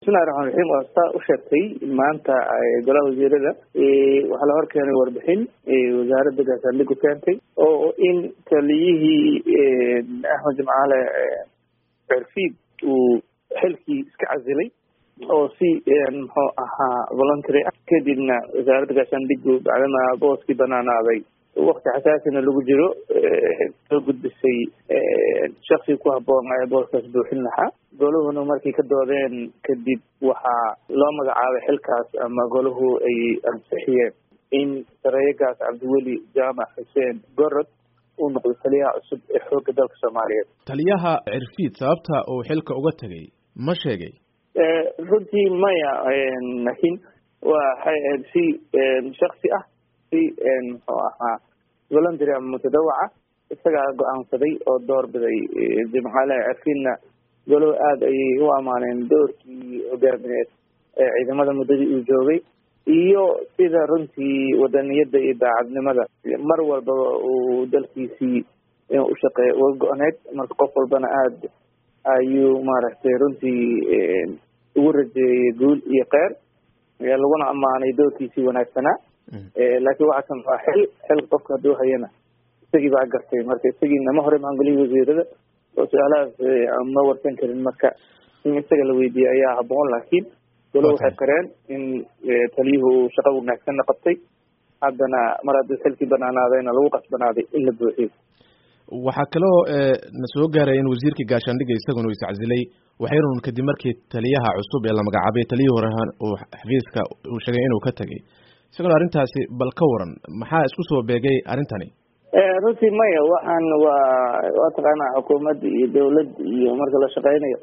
bismillahi raxmaani raxiim waa saa u sheegtay maanta golaha wasiirada waxaa la horkeenay warbixin wasaaradda gaashaandhig ku keentay oo in taliyihii axmed jimcaale cirfiid uu xilkii iska casilay oo si muxuu ahaa voluntary ah kadibna wasaaradda gaashaandhigu bacdama booskii banaanaaday wakti xasaasina lagu jiro soo gudbisay shaksi ku habboon ee booskaas buuxin lahaa goluhuna markay ka doodeen kadib waxaa loo magacaabay xilkaas ama golahu ay ansixiyeen in sareeyagaas cabdiweli jaamac xuseen gorod uu noqdo taliyaha cusub ee xoogga dalka soomaaliyeed. taliyaha cirfiid sababta uu xilka uga tegay ma sheegay? runtii maya, laakiin waxay ahayd si shaksi ah, si muxuu ahaa voluntary ama mutadawaca isagaa go-aansaday oo doorbiday. jimcaale cirfiidna golo aada ayay u amaaneen doorkii hogaamineed ee ciidamada muddadii uu joogay iyo sida runtii wadaniyadda iyo daacadnimada mar walbaba uu dalkiisii inuu u shaqeeyo uga go-oneyd. marka qof walbana aada ayuu maaragtay runtii ugu rajeeyey guul iyo kheyr laguna ammaanay doorkiisii wanaagsanaa. laakiin waxaa kan waa xil qofka hadduu hayana isagii baa gartay, marka isagiina ma hore maangolihii wasiirada oo su-aalahaas ma warsan karin, marka in isaga la weydiiyey ayaa habboon. laakiin golo waxay qareen in taliyuhu shaqo wanaagsanna qabtay, haddana mar haddii xilkii banaanaadayna lagu qasbanaaday in la buuxiyo. waxaa kaloo na soo gaaray in wasiirkii gaashaandhigga isaguna uu iscasilay waxyarun kadib markii taliyaha cusub ee la magacaabay taliyihii hore uu xafiiska uu sheegay inuu ka tegay. isaguna arrintaasi bal ka waran, maxaa isku soo beegay arrintani? runtii maya, waxaan waa taqaanaa xukuumad iyo dawlad iyo marka la shaqeynayo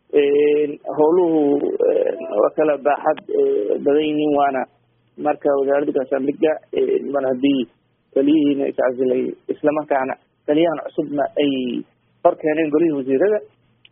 howluhu waa kala baaxad badan yihiin. waana marka wasaaradda gaashaandhigga mar haddii taliyihiina iscasilay islamarkaana taliyahan cusubna ay hor keeneen golihii wasiirada,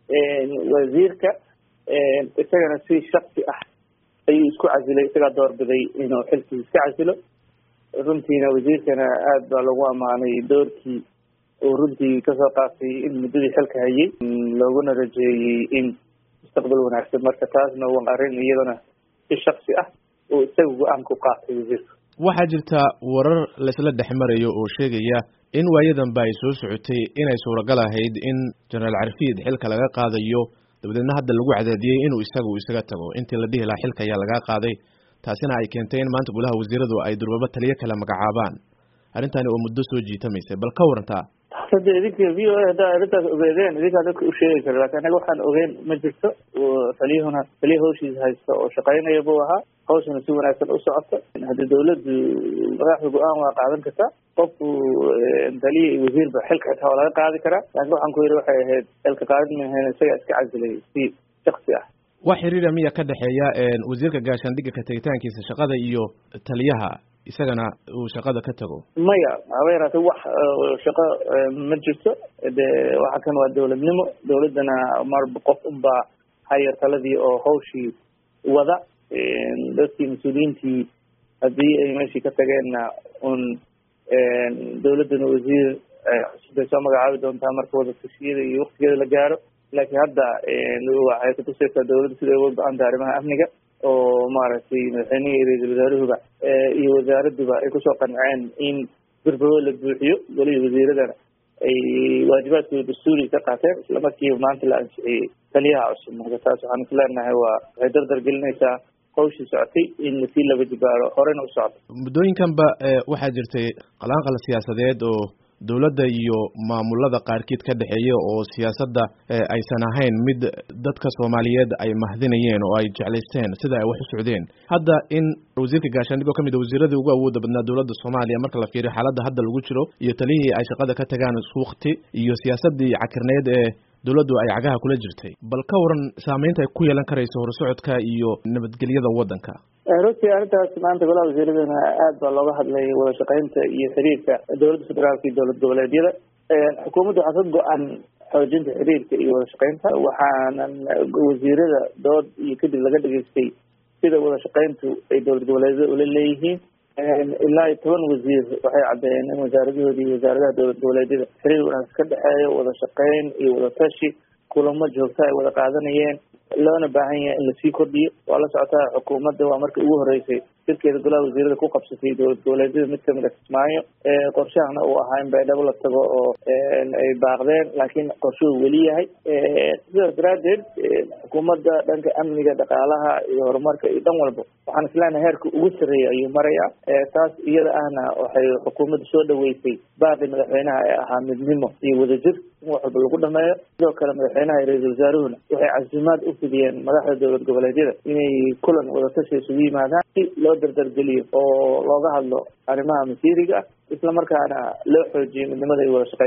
wasiirka isagana si shaksi ah ayuu isku casilay, isagaa doorbiday inuu xilkii iska casilo. runtiina wasiirkana aada baa lagu ammaanay doorkii uu runtii kasoo qaatay in muddadii xilka hayay, looguna rajeeyey in mustaqbal wanaagsan. marka taasna waa arrin iyadana si shaksi ah uu isaga go-aan ku qaatay wasiirka. waxaa jirta warar laisla dhex marayo oo sheegaya in waayadanba ay soo socotay inay suuragal ahayd in jenaraal cirfiid xilka laga qaadayo, dabadeedna hadda lagu cadaadiyey inuu isaga tago. intii la dhihi lahaa xilka ayaa laga qaaday, taasina ay keentay in maanta golaha wasiiradu ay durbaba taliyo kale magacaabaan. arrintani oo muddo soo jiitamaysay, bal ka warantaa? hadda idinka v o a haddaa arrintaas ogeedeen idinkaa dadka u sheegi kara, laakiin anaga waxaan ogeyn ma jirto. taliya hawshiisa haysta oo shaqeynaya buu ahaa, hawshana si wanaagsan u socota. haddii dawladdu madaxda go-aan waa qaadan kartaa, qofku taliya iyo wasiirba xilka xitaa waa laga qaadi karaa. laakiin waxaan ku yidhi waxay ahayd xilka qaadid maahayn, isagaa iska casilay si shaksi ah. wax xiriira miya ka dhexeeya wasiirka gaashaandhigga ka tegitaankiisa shaqada iyo taliyaha isagana uu shaqada ka tago? maya, haba yaraatee wax shaqo ma jirto. de waxa kan waa dawladnimo, dawladdana marba qof unbaa haya taladii oo hawshii wada. dadkii mas-uuliyiintii haddii ay meeshii ka tageenna un dawladdana wasiir cusub bay soo magacaabi doontaa marka wada tashiyada iyo waktigeeda la gaaro. laakiin hadda waxay kutusaysaa dawladda sida uga go-anta arrimaha amniga oo maaragtay madaxweynihi iyo ra-iisul wasaaruhuba iyo wasaaradduba ay kusoo qanceen in durbabo la buuxiyo. golihii wasiiradana ay waajibaadkooda dastuuriga ka qaateen, isla markiiba maanta la ansixiyey taliyaha cusub. marka taas waxaan is leenahay waxay dardar gelinaysaa hawshii socotay in lasii laba jibaaro horena u socoto. muddooyinkanba waxaa jirtay qalaanqal siyaasadeed oo dawladda iyo maamulada qaarkiid ka dhexeeya oo siyaasadda aysan ahayn mid dadka Soomaaliyeed ay mahdinayeen oo ay jeclaysteen sida ay wax u socdeen. hadda in wasiirka gaashaandhigga ka mid ah wasiiradii ugu awoodda badnaa dawladda Soomaaliya marka la fiiriyo xaaladda hadda lagu jiro iyo taliyihii ay shaqada ka tagaan isku waqti iyo siyaasaddii cakirneed ee dawladdu ay cagaha kula jirtay, bal ka waran saameynta ay ku yeelan karayso horsocodka iyo nabadgelyada waddanka? runtii arrintaas maanta golaha wasiiradana aada baa looga hadlay wada shaqeynta iyo xiriirka dawladda federaalka iyo dowlad goboleedyada. xukuumadda waxaa ka go-an xoojinta xiriirka iyo wada shaqeynta, waxaanan wasiirada dood iyo kadib laga dhageystay sida wada shaqeyntu ay dowlad goboleedyada ula leeyihiin. ilaa 10 wasiir waxay caddeeyeen in wasaaradahoodii iyo wasaaradaha dowlad goboleedyada xiriir wanaagsan ka dhexeeyo, wada shaqeyn iyo wada tashi, kulamo joogta ay wada qaadanayeen. loona baahan yahay in lasii kordhiyo. waa la socotaa xukuumadda waa markii ugu horeysay shirkeeda golaha wasiirada ku qabsatay dowlad goboleedyada mid kamid a Kismaayo. qorshahana uu ahaa in baydhabo la tago oo ay baaqdeen, laakiin qorshuhu weli yahay. sidaas daraadeed xukuumadda dhanka amniga, dhaqaalaha iyo horumarka iyo dhan walba waxaan isleenahay heerka ugu sarreeya ayuu marayaa. taas iyada ahna waxay xukuumadda soo dhaweysay baaqi madaxweynaha ee ahaa midnimo iyo wadajir in wax walba lagu dhameeyo. sidoo kale madaxweynaha iyo ra-iisul wasaaruhuna waxay casuumaad u fidiyeen madaxda dowlad goboleedyada inay kulan wadatashi isugu yimaadaan si loo dardargeliyo oo looga hadlo arrimaha masiiriga ah, isla markaana loo xoojiyo midnimada iyo wada shaqeynta.